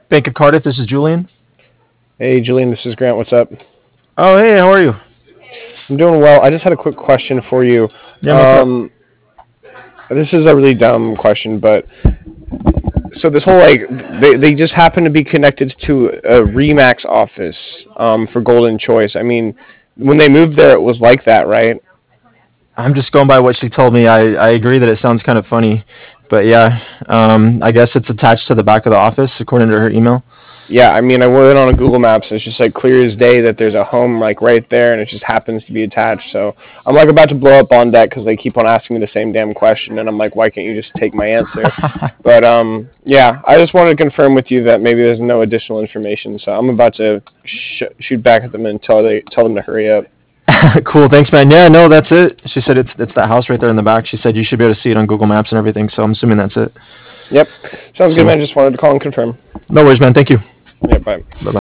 Bank of Cardiff. This is Julian. Hey, Julian, this is Grant. What's up? Oh, hey, how are you? I'm doing well. I just had a quick question for you. Yeah, what's up? This is a really dumb question, but so this whole they just happen to be connected to a Remax office for Golden Choice. I mean, when they moved there, it was like that, right? I'm just going by what she told me. I agree that it sounds kind of funny, but yeah, I guess it's attached to the back of the office according to her email. Yeah, I mean, I went on a Google Maps, and it's just like clear as day that there's a home like right there, and it just happens to be attached. So I'm like about to blow up on deck because they keep on asking me the same damn question, and I'm like, why can't you just take my answer? But yeah, I just wanted to confirm with you that maybe there's no additional information. So I'm about to shoot back at them and tell them to hurry up. Cool, thanks, man. Yeah, no, that's it. She said it's that house right there in the back. She said you should be able to see it on Google Maps and everything. So I'm assuming that's it. Yep, sounds good, So man. Just wanted to call and confirm. no worries, man. Thank you. Yeah, bye. Bye bye.